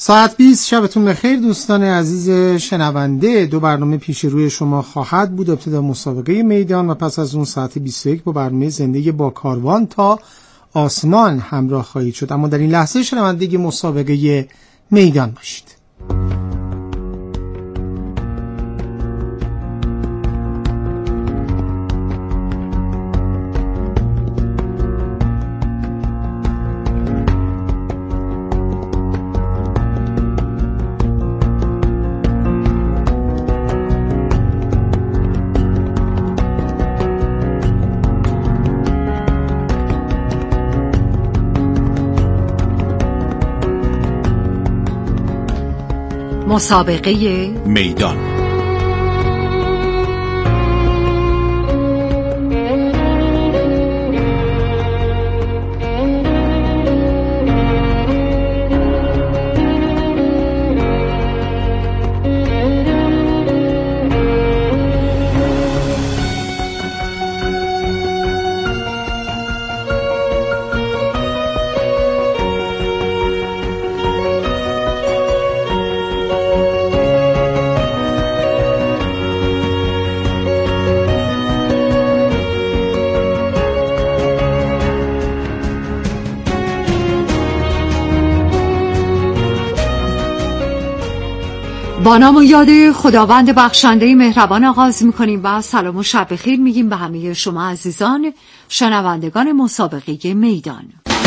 ساعت 20 شبتون بخیر دوستان عزیز شنونده. 2 برنامه پیش روی شما خواهد بود. ابتدا مسابقه میدان و پس از اون ساعت 21 با برنامه زندگی با کاروان تا آسمان همراه خواهید شد. اما در این لحظه شنونده مسابقه میدان باشید. مسابقه میدان. با نام و یاد خداوند بخشنده مهربان آغاز می‌کنیم و سلام و شب بخیر میگیم به همه شما عزیزان شنوندگان مسابقه میدان.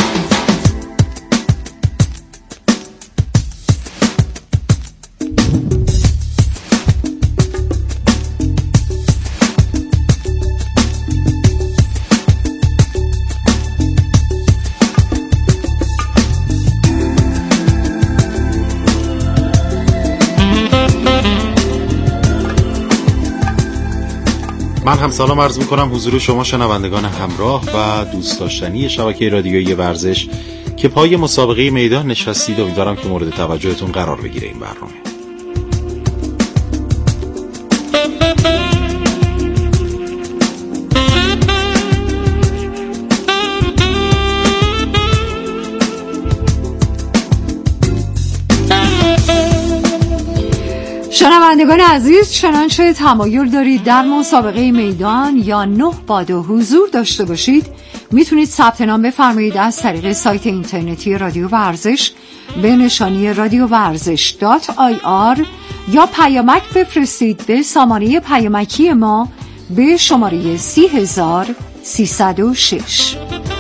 من هم سلام عرض میکنم حضور شما شنوندگان همراه و دوست داشتنی شبکه رادیویی ورزش که پای مسابقه میدان نشستید. امیدوارم که مورد توجهتون قرار بگیره این برنامه. شنوندگان عزیز، چنانچه تمایل دارید در مسابقه میدان یا 9 بادو حضور داشته باشید، میتونید ثبت نام بفرمایید از طریق سایت اینترنتی رادیو ورزش به نشانی radiovarzish.ir یا پیامک بفرستید به سامانه پیامکی ما به شماره 30306.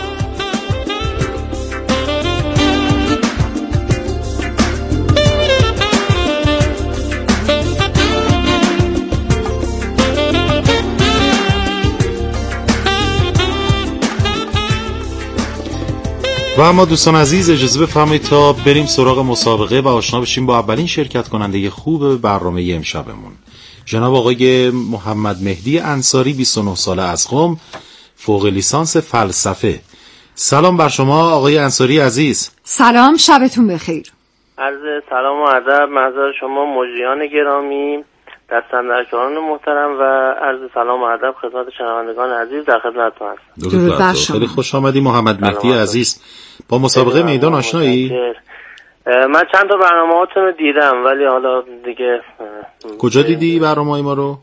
و اما دوستان عزیز اجازه بفرمایید تا بریم سراغ مسابقه و آشنا بشیم با اولین شرکت کننده خوب برنامه امشبمون، جناب آقای محمد مهدی انصاری، 29 ساله از قم، فوق لیسانس فلسفه. سلام بر شما آقای انصاری عزیز. سلام، شبتون بخیر. عرض سلام و ادب محضر شما مجریان گرامی، دستاندرکاران محترم و عرض سلام و ادب خدمت شنوندگان عزیز در خدمتتون هستم. درود بر شما. خیلی خوش آمدی محمد مهدی عزیز. با مسابقه میدان آشنایی؟ من چند تا برنامه‌هاتون رو دیدم ولی حالا دیگه. کجا دیدی برنامه‌های ما رو؟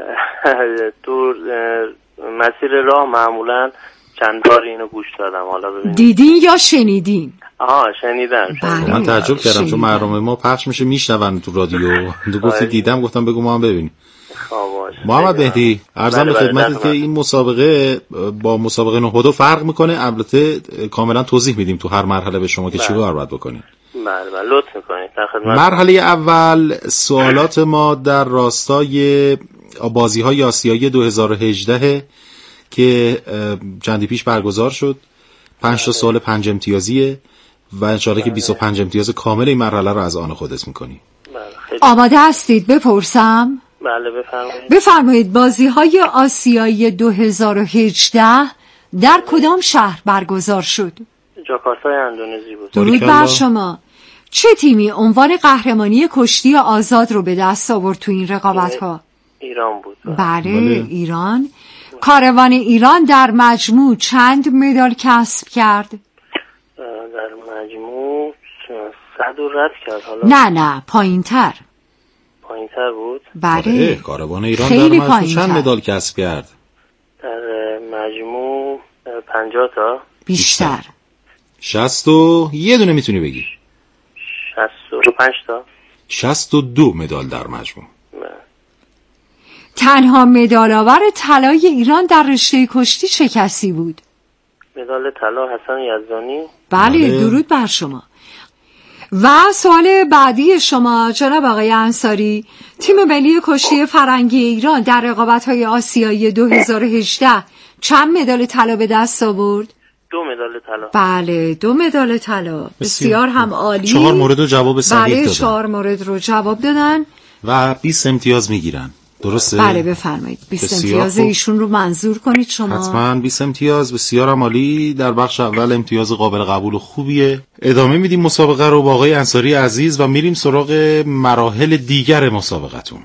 تو مسیر راه معمولا چند بار اینو گوش دادم. حالا ببینید دیدین یا شنیدین؟ شنیدم. من تعجب کردم چون برنامه ما پخش میشه میشنون تو رادیو. تو گفتی دیدم، گفتم بگو ما هم ببینیم. محمد مهدی عرضم به خدمتت که این مسابقه با مسابقه 9 بادو فرق میکنه. البته کاملا توضیح میدیم تو هر مرحله به شما که چیکار باید بکنید. بله لطف میکنید. در خدمت. مرحله اول سوالات ما در راستای بازی‌های آسیایی 2018 که چندی پیش برگزار شد. 5 تا سوال 5 امتیازیه و انشالله که 25 امتیاز کامل این مرحله رو از آن خودت میکنی. آماده هستید بپرسم؟ بله بفرمایید. بفرمایید بازی‌های آسیایی 2018 در کدام شهر برگزار شد؟ جاکارتای اندونزی بود. درود بر شما. چه تیمی عنوان قهرمانی کشتی آزاد رو به دست آورد تو این رقابت‌ها؟ ایران بود. بله ایران. کاروان ایران در مجموع چند مدال کسب کرد؟ در مجموع 100 رو رد کرد. حالا نه پایین‌تر بود. بله کاروان ایران خیلی در مجموع چند مدال کسب کرد؟ در مجموع 50 تا بیشتر. 60 و یه دونه میتونی بگی. 65 تا 62 مدال در مجموع. تنها مدال آور طلای ایران در رشته کشتی چه کسی بود؟ مدال طلا حسن یزدانی. بله درود بر شما. و سوال بعدی شما جناب آقای انصاری، تیم ملی کشتی فرنگی ایران در رقابت‌های آسیایی 2018 چند مدال طلا به دست آورد؟ 2 مدال طلا. بله 2 مدال طلا. بسیار هم عالی. 4 مورد رو جواب صحیح دادن. 4 مورد رو جواب دادن و 20 امتیاز میگیرن. درسته؟ بله بفرمایید. 20 امتیاز ایشون رو منظور کنید شما. حتما 20 امتیاز. بسیار عالی. در بخش اول امتیاز قابل قبول و خوبیه. ادامه میدیم مسابقه رو با آقای انصاری عزیز و میریم سراغ مراحل دیگر مسابقتون.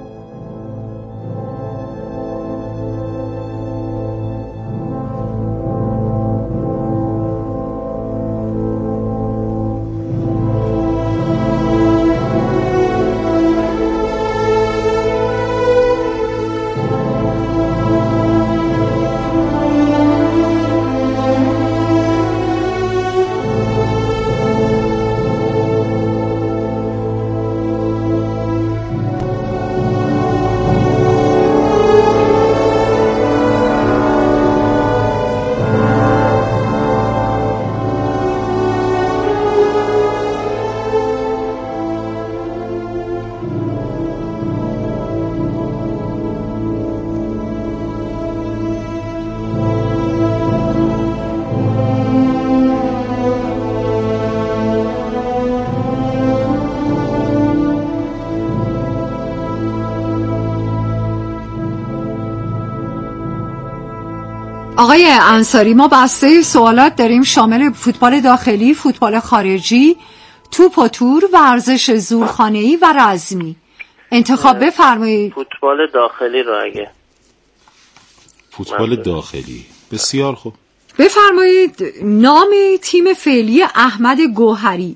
آقای انصاری ما بسته سوالات داریم شامل فوتبال داخلی، فوتبال خارجی، توپ و تور، ورزش زورخانه‌ای و رزمی. انتخاب بفرمایید. فوتبال داخلی رو اگه فوتبال داخلی. بسیار خوب. بفرمایید نام تیم فعلی احمد گوهری.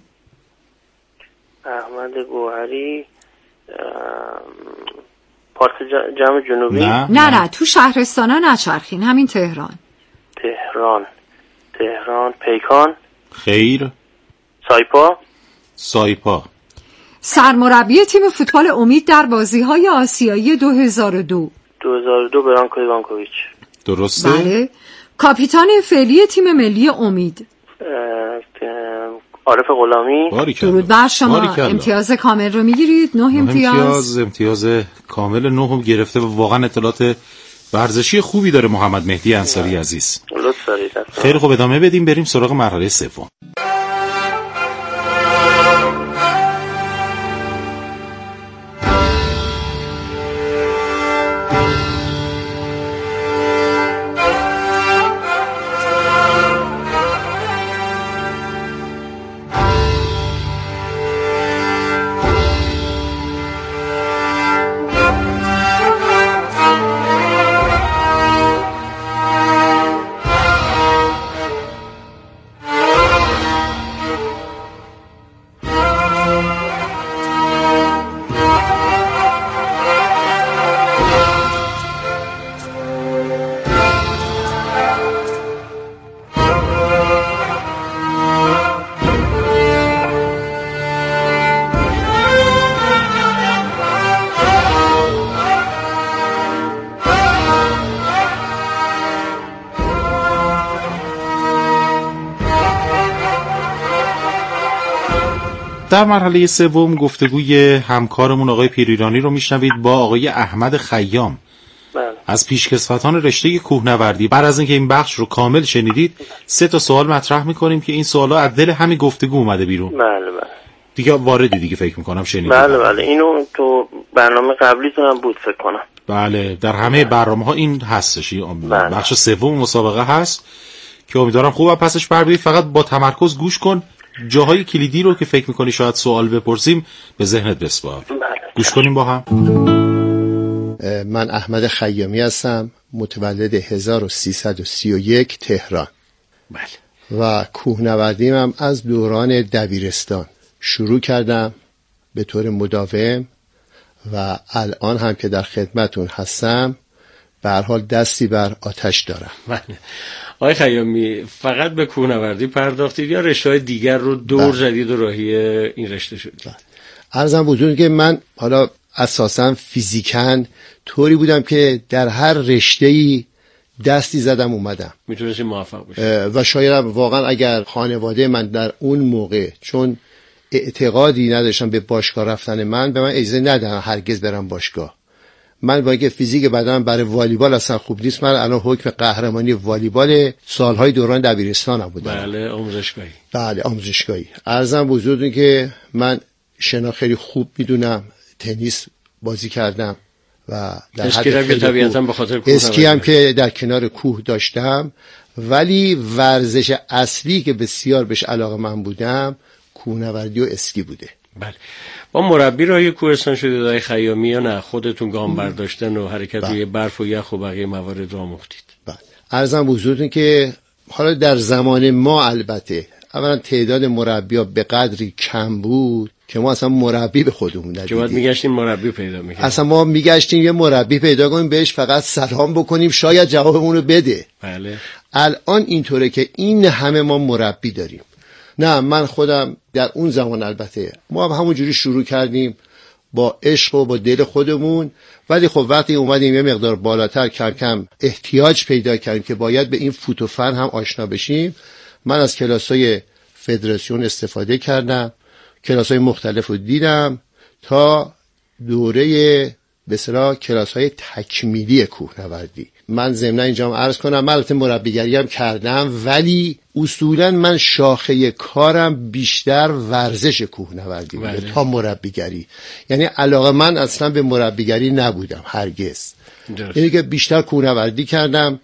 احمد گوهری پارس جمع جنوبی. نه تو شهرستانا نچرخین، همین تهران. پیکان. خیر. سایپا. سرمربی تیم فوتبال امید در بازی‌های آسیایی 2002 برانکو ایوانکوویچ. درسته؟ بله. کاپیتان فعلی تیم ملی امید عارف غلامی. درود بر شما. امتیاز کامل رو میگیرید. 9 امتیاز کامل 9 رو گرفته و واقعا اطلاعات ورزشی خوبی داره محمد مهدی انصاری عزیز. لطف دارید. خیلی خوب ادامه بدیم بریم سراغ مرحله سوم. در مرحله سوم گفتگوی همکارمون آقای پیریرانی رو میشنوید با آقای احمد خیام از پیشکسوتان رشته کوهنوردی. بعد از اینکه این بخش رو کامل شنیدید 3 تا سوال مطرح میکنیم که این سوالا از دل همین گفتگو اومده بیرون. بله دیگه واردی دیگه فکر میکنم شنیدید. بله اینو تو برنامه قبلیتون هم بود فکر کنم. بله در همه برنامه‌ها این هستش. بخش سوم مسابقه هست که امیدوارم خوب پسش بر بیایید. فقط با تمرکز گوش کن، جاهای کلیدی رو که فکر میکنی شاید سوال بپرسیم به ذهنت بسپار. گوش کنیم با هم. من احمد خیامی هستم، متولد 1331 تهران. بله. و کوهنوردیم هم از دوران دبیرستان شروع کردم به طور مداوم و الان هم که در خدمتون هستم به هر حال دستی بر آتش دارم. آقای خیامی، فقط به کوهنوردی پرداختید یا رشته‌های دیگر رو دور زدید و راهی این رشته شدید؟ عرضم بزرگه که من حالا اساساً فیزیکاً طوری بودم که در هر رشته‌ای دستی زدم اومدم، میتونستی موفق بشی و شاید واقعا اگر خانواده من در اون موقع چون اعتقادی نداشتم به باشگاه رفتن من، به من اجازه ندادن هرگز برم باشگاه. من با اینکه فیزیک بدنم برای والیبال اصلا خوب نیست، من الان حکم قهرمانی والیبال سالهای دوران دبیرستانم بودم. بله آموزشگاهی. بله آموزشگاهی. عرضم بزرگه که من شنا خیلی خوب میدونم، تنیس بازی کردم و در اسکی هم که طبیعتاً به خاطر کوه اسکی هم که در کنار کوه داشتم، ولی ورزش اصلی که بسیار بهش علاقه من بودم کوهنوردی و اسکی بوده. بله. با مربی راهی کوهستان شدید آقای خیامی یا نه خودتون گام برداشتن و حرکت روی برف و یخ و بقیه موارد رو آموختید؟ بله. عرضم حضورتون که حالا در زمان ما البته اولا تعداد مربی‌ها به قدری کم بود که ما اصلا مربی به خودمون ندیدیم. که باید میگشتیم مربی پیدا میکنیم. اصلا ما میگشتیم یه مربی پیدا کنیم بهش فقط سلام بکنیم شاید جوابمون رو بده. بله. الان اینطوره که این همه ما مربی داریم. نه من خودم در اون زمان البته ما هم همونجوری شروع کردیم با عشق و با دل خودمون، ولی خب وقتی اومدیم یه مقدار بالاتر کم کم احتیاج پیدا کردیم که باید به این فوت و فن هم آشنا بشیم. من از کلاس‌های فدراسیون استفاده کردم، کلاس‌های مختلف رو دیدم تا دوره به اصطلاح کلاس‌های تکمیلی کوهنوردی. من ضمن اینجا هم عرض کنم من البته مربیگری هم کردم، ولی اصولا من شاخه کارم بیشتر ورزش کوهنوردی بوده تا مربیگری. یعنی علاقه من اصلا به مربیگری نبودم هرگز. یعنی که بیشتر کوهنوردی کردم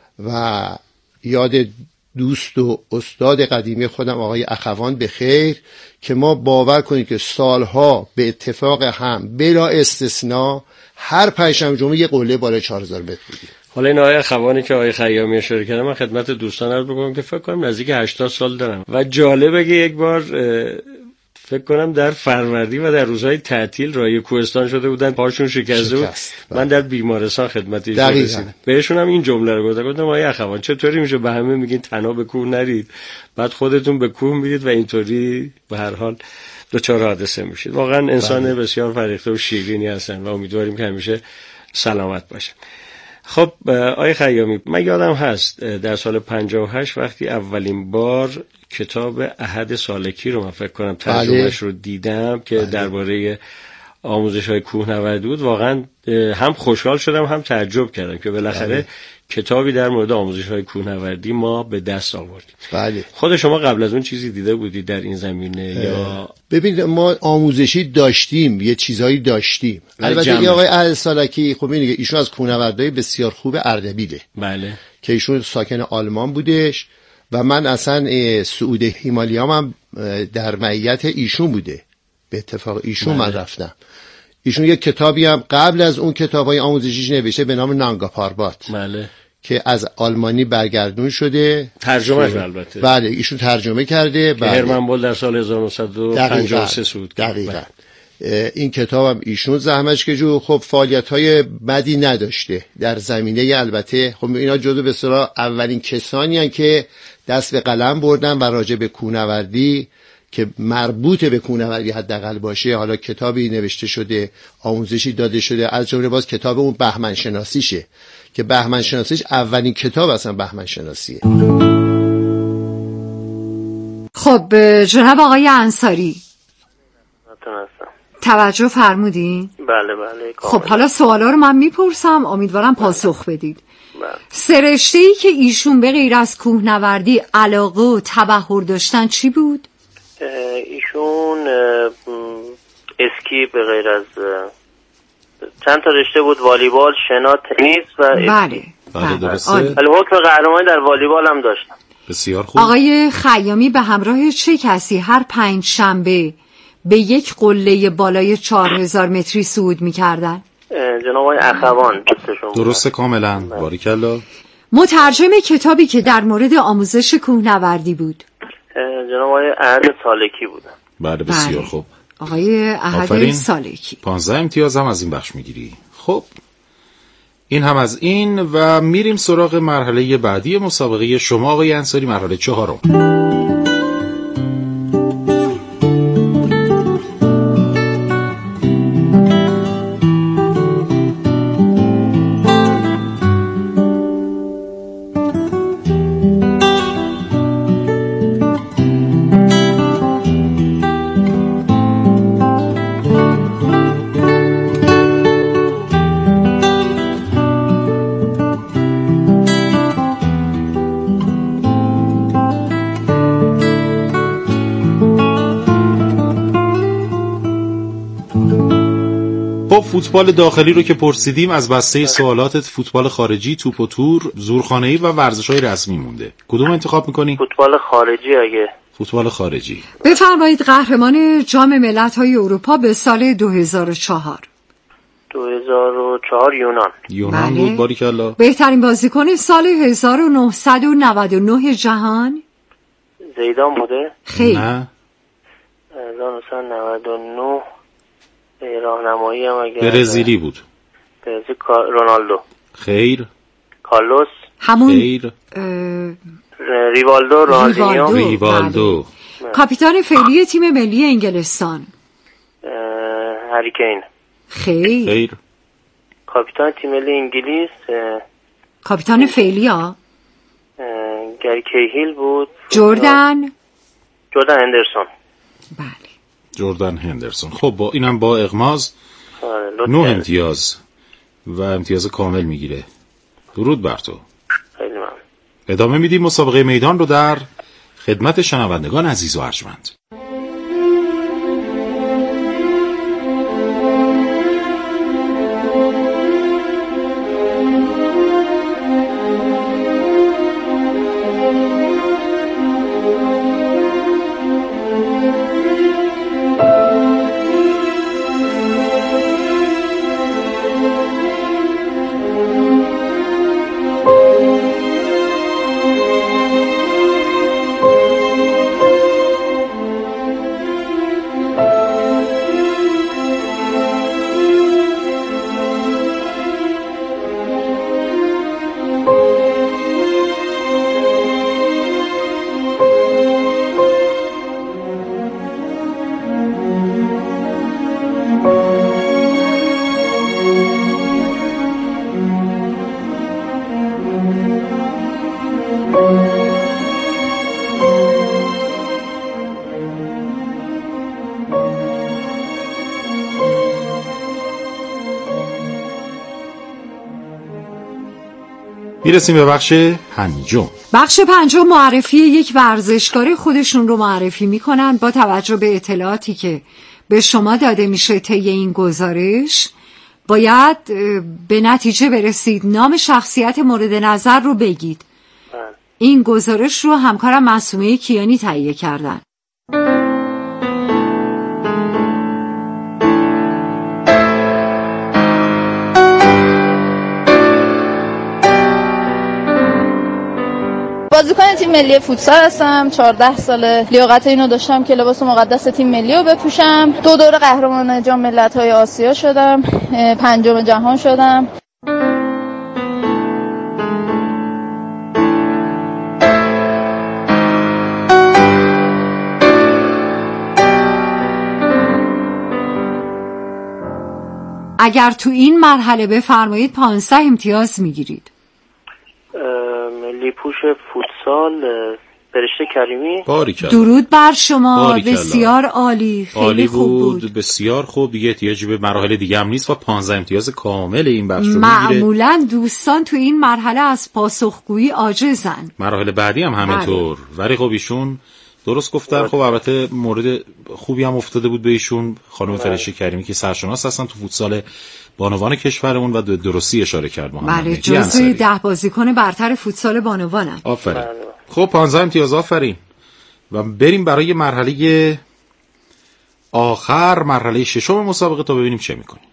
و یاد دوست و استاد قدیمی خودم آقای اخوان به خیر که ما باور کنید که سالها به اتفاق هم بلا استثناء هر پنجشنبه جمعه یه قله بالای 4000 متر بودیم. حالا این آقای اخوانی که آقای خیامی اشاره کردم من خدمت دوستان عرض بکنم که فکر کنم نزدیک 80 سال دارم و جالبه که یک بار فکر کنم در فروردی و در روزهای تعطیل راهی کوهستان شده بودن، پاشون شکسته بود. من در بیمارستان خدمت ایشون رسیدم، بهشون هم این جمله رو گفتم آقای اخوان چطوری میشه به همه میگین تنها به کوه نرید بعد خودتون به کوه میرید و اینطوری به هر حال دچار حادثه میشید. واقعا انسان بسیار فریخته و شیرینی هستن و امیدواریم که همیشه سلامت باشن. خب آقای خیامی من یادم هست در سال 58 وقتی اولین بار کتاب احد سالکی رو من فکر کنم ترجمهش رو دیدم که درباره آموزش‌های کوهنوردی بود، واقعا هم خوشحال شدم هم تعجب کردم که بالاخره کتابی در مورد آموزش‌های کوهنوردی ما به دست آوردیم. بله. خود شما قبل از اون چیزی دیده بودید در این زمینه یا؟ ببینید ما آموزشی داشتیم، یه چیزایی داشتیم. البته آقای احد سالکی خب میگه ایشون از کوهنوردای بسیار خوب اردبیله. بله. که ایشون ساکن آلمان بودش و من اصلا صعود هیمالیام هم در معیت ایشون بوده. به اتفاق ایشون من رفتم. ایشون یک کتابی هم قبل از اون کتابای آموزشیش نوشته به نام نانگا پاربات. بله. که از آلمانی برگردون شده. ترجمهش البته. بله ایشون ترجمه کرده. بله. هرمن بول در سال 1953 صعود کرد. دقیقاً. این کتابم ایشون زحمتش کشید. خب فعالیت‌های بدی نداشته در زمینه، البته خب اینا جزو به اصطلاح اولین کسانی هستند که دست به قلم بردن و راجع به کوهنوردی که مربوط به کوهنوردی حداقل باشه حالا کتابی نوشته شده، آموزشی داده شده، از جمله باز کتاب اون بهمن شناسیشه که بهمن شناسیش اولین کتاب اصلا بهمن شناسیه. خب جناب آقای انصاری توجه فرمودین؟ بله بله. خب حالا سوالا رو من میپرسم امیدوارم پاسخ بدید. سه رشته‌ای که ایشون به غیر از کوهنوردی علاقه و تبحر داشتن چی بود؟ ایشون اسکی به غیر از چند تا رشته بود، والیبال، شنا، تنیس و اسکی. بله درسته. ولی حکم قهرمانی در والیبال هم داشتم. بسیار خوب. آقای خیامی به همراه چه کسی هر 5 شنبه به یک قله بالای 4000 متری صعود می‌کردن؟ جناب آقای اخوان. درسته کاملا. باریکلا. مترجم کتابی که در مورد آموزش کوهنوردی بود؟ جناب آقای احد سالکی بودن. بله بسیار خوب. آقای احد سالکی 15 امتیاز هم از این بخش میگیری. خب این هم از این و میریم سراغ مرحله بعدی مسابقه شما آقای انصاری، مرحله 4. فوتبال داخلی رو که پرسیدیم از بسته سوالاتت فوتبال خارجی، توپ و تور، زورخانه‌ای و ورزش‌های رسمی مونده. کدوم انتخاب می‌کنی؟ فوتبال خارجی. اگه فوتبال خارجی. بفرمایید قهرمان جام ملت‌های اروپا به سال 2004. 2004 یونان بود. باریکلا. بهترین بازیکن سال 1999 جهان زیدان بوده؟ خیر. نه. 1999 راهنمایی هم اگه برزیلی بود. برزیل رونالدو. خیر. کارلوس. همون خیر. ریوالدو رونالدینیو. ریوالدو. کاپیتان فعلی تیم ملی انگلستان هری کین. خیر. خیر. کاپیتان تیم ملی انگلیس کاپیتان فعلی ها گری کیهیل بود. جردن هندرسون. بله جردن هندرسون. خب با اینم با اغماز 9 امتیاز و امتیاز کامل میگیره. درود بر تو. خیلی ممنون. ادامه میدیم مسابقه میدان رو در خدمت شنوندگان عزیز و ارجمند. میرسیم به بخش پنجم. بخش پنجم معرفی یک ورزشکار خودشون رو معرفی میکنن. با توجه به اطلاعاتی که به شما داده میشه طی این گزارش باید به نتیجه برسید نام شخصیت مورد نظر رو بگید. این گزارش رو همکارم معصومه کیانی تهیه کردن. بازیکن تیم ملی فوتسال هستم. 14 ساله. لیاقت اینو داشتم که لباس مقدس تیم ملی رو بپوشم. 2 دوره قهرمان جام ملت‌های آسیا شدم. 5م جهان شدم. اگر تو این مرحله بفرمایید 15 امتیاز میگیرید. ملی پوش فوتسال فرشته کریمی. باریکلا. درود بر شما. باریکلا. بسیار عالی. خیلی خوب بود. بسیار خوب. دیگه احتیاجی به مراحل دیگه هم نیست و 15 امتیاز کامل این بخش رو میگیره. معمولا دوستان تو این مرحله از پاسخگویی عاجزن. مراحل بعدی هم همینطور. ولی خب ایشون درست گفتن. خب البته مورد خوبی هم افتاده بود به ایشون. خانم فرشته کریمی که سرشناس هستن تو فوتسال بانوان کشورمون و درستی اشاره کرد محمد. بله جزو 10 بازیکن برتر فوتسال بانوانن. آفرین. خب 15 امتیاز آفرین. و بریم برای مرحله آخر، مرحله ششم مسابقه تا ببینیم چه میکنیم.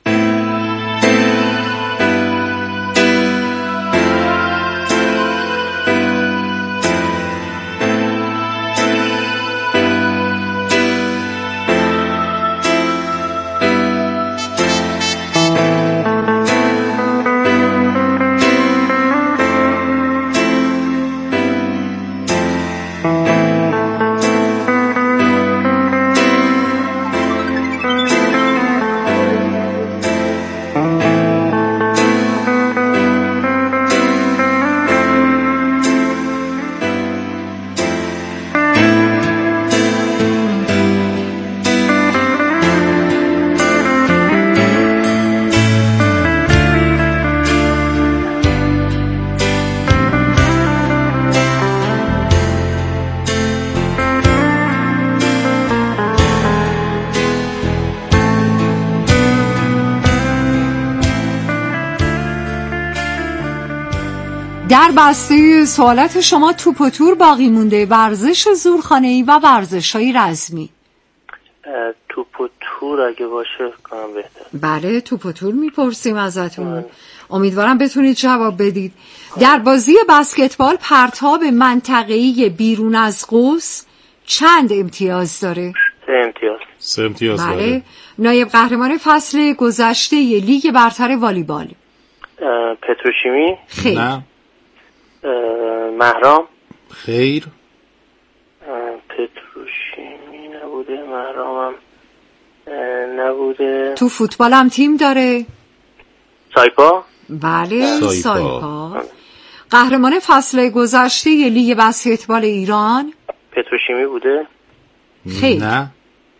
در بسته سوالات شما توپ و تور باقی مونده، ورزش زورخانه‌ای و ورزش‌های رزمی. توپ و تور اگه باشه کنم بهتر. بله توپ و تور میپرسیم ازتون. امیدوارم بتونید جواب بدید. در بازی بسکتبال پرتاب منطقه‌ای بیرون از قوس چند امتیاز داره؟ 3 امتیاز. بله. نایب قهرمان فصل گذشته لیگ برتر والیبال؟ پتروشیمی. خیر. نه. مهرام. خیر. پتروشیمی نبوده، مهرامم نبوده. تو فوتبال هم تیم داره؟ سایپا. بله سایپا. قهرمان فصل گذشته لیگ بسکتبال ایران؟ پتروشیمی بوده؟ خیر. نه.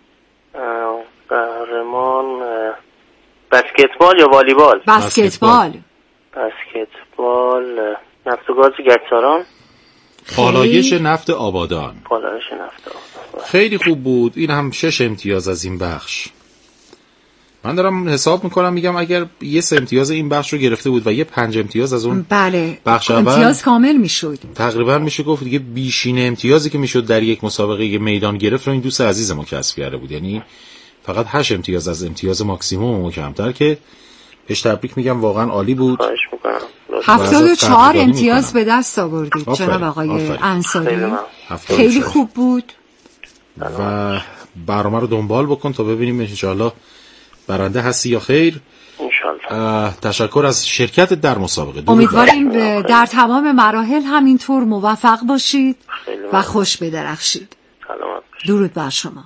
قهرمان بسکتبال یا والیبال؟ بسکتبال. نفت و گاز گچساران. پالایش نفت آبادان. پالایش نفت آبادان. خیلی خوب بود. این هم 6 امتیاز از این بخش. من دارم حساب میکنم میگم اگر یه 3 امتیاز این بخش رو گرفته بود و یه 5 امتیاز از اون بله بخش اول امتیاز کامل میشد. تقریبا میشه گفت دیگه بیشین امتیازی که میشد در یک مسابقه میدان گرفت رو این دوست عزیز ما کسب کرده بود. یعنی فقط 8 امتیاز از امتیاز ماکسیموم و کمتر که بهش تبریک میگم، واقعا عالی بود. خواهش میکنم. 74 امتیاز به دست آوردید جناب آقای انصاری. خیلی خوب بود و برنامه رو دنبال بکن تا ببینیم انشاءالله برنده هستی یا خیر. انشاءالله. تشکر از شرکت در مسابقه. امیدواریم در تمام مراحل همینطور موفق باشید و خوش بدرخشید. درود بر شما.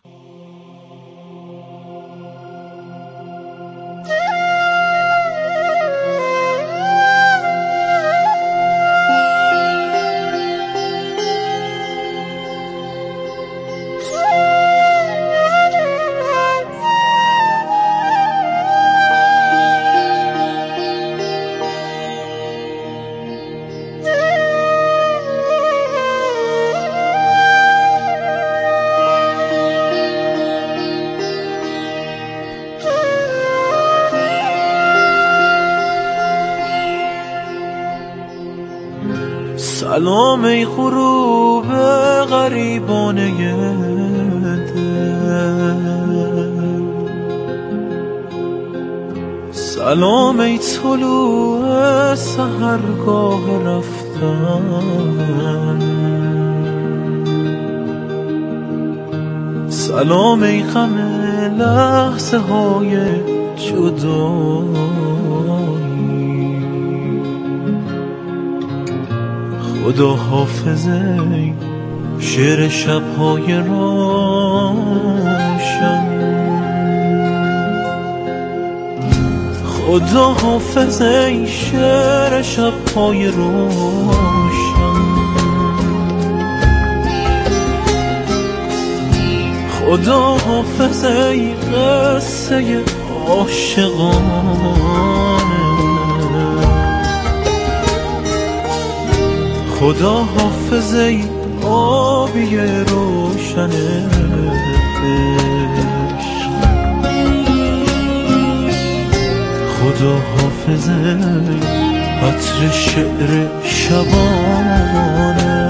سلام ای غروب غریبانه دل، سلام ای طلوع سحرگاه رفتن، سلام ای غم لحظه های جدایی، خدا حافظه شعر شب‌های روشن، خدا حافظه شعر شب‌های روشن، خدا حافظه قصه عاشقانه، خدا حافظه آبی روشن عشق، خدا حافظه عطر شعر شبانه.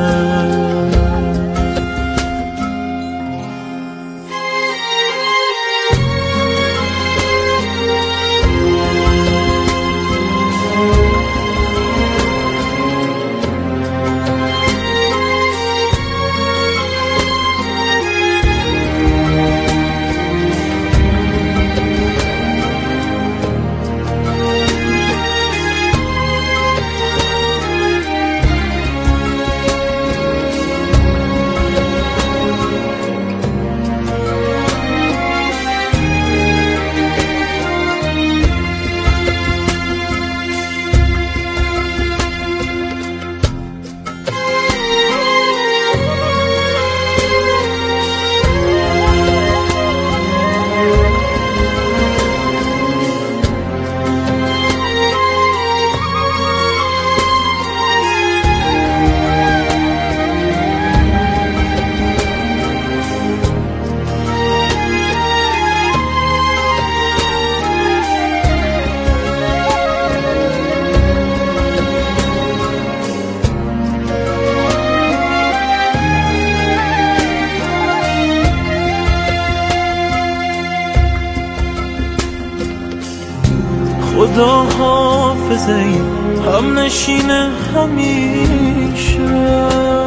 خدا حافظه هم نشینه همیشه،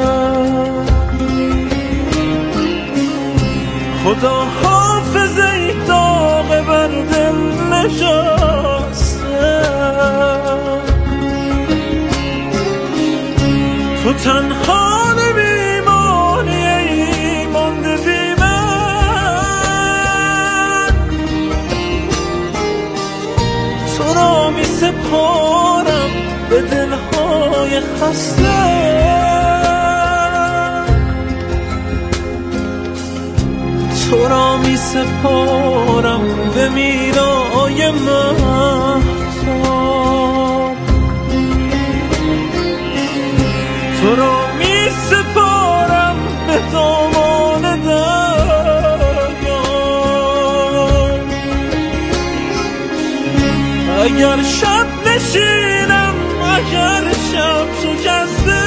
خدا حافظه داغ بر دل نشسته، تو تنها نمیمانی ای مانده بی من، تو را می سپارم به دلهای خسته، تو را می سپارم به میرای مهتاب، تو را می سپارم به دامان دریا، اگر شب نشینم اگر شب شکسته،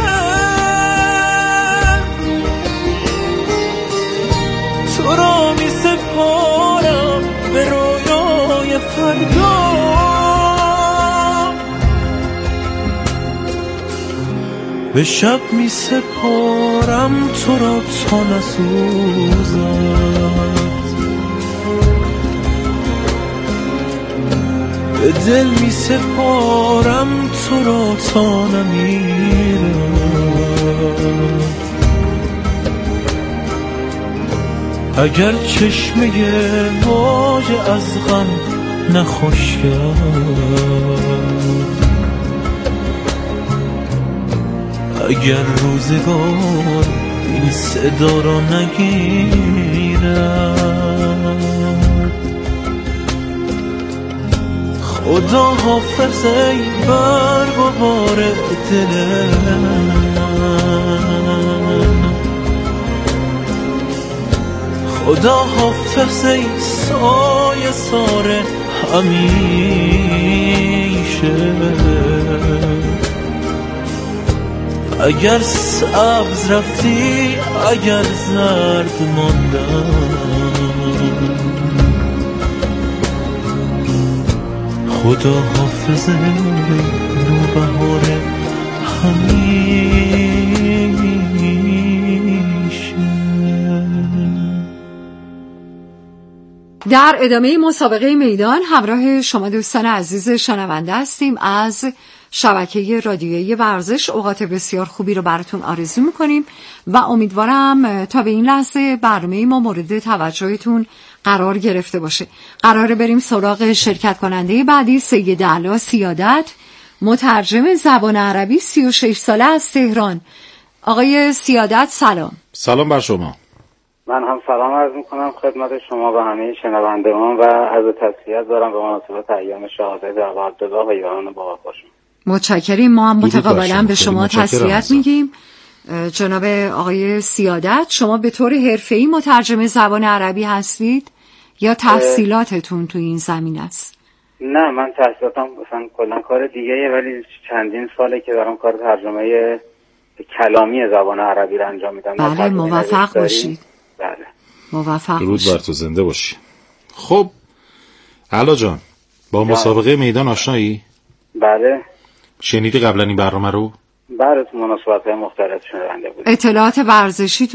تو را می سپارم به رویای فردا، به شب می سپارم تو را تا نسوزد، به دل می سپارم تو را تا نمیرد، اگر چشمه واژه از غم نخوش کرد، اگر روزگار این صدا را نگیرد، خدا حافظ ای برگ و بار دل من، خدا حافظ ای سایه سار همیشه، اگر سبز رفتی اگر زرد ماندم، خدا حافظ نوبهار همیشه. در ادامه مسابقه میدان همراه شما دوستان عزیز شنونده هستیم. از شبکه رادیویی ورزش اوقات بسیار خوبی رو براتون آرزو میکنیم و امیدوارم تا به این لحظه برنامه ما مورد توجهتون قرار گرفته باشه. قراره بریم سراغ شرکت کننده بعدی، سید اعلی سیادت، مترجم زبان عربی، 36 ساله از تهران. آقای سیادت سلام. سلام بر شما. من هم سلام عرض میکنم خدمت شما و همه شنوندگان و عرض تسلیت دارم به مناسبت ایام شهادت ابو عبدالله و یاران باوفاشون. متشکریم. ما هم متقابلا به شما تسلیت میگیم. جناب آقای سیادت، شما به طور حرفه‌ای مترجم زبان عربی هستید یا تحصیلاتتون تو این زمین است؟ نه، من تحصیلاتم مثلا کلا کار دیگه‌ایه، ولی چندین ساله که دارم کار ترجمه کلامی زبان عربی رو انجام میدم. بله، موفق باشید. بله، موفق درود بر تو، زنده باشی. خب علا جان، با مسابقه میدان آشنایی؟ بله. شنیدی قبلا این برنامه رو؟ بله، تو مناسبت‌های مختلف شنونده بودم. اطلاعات ورزشی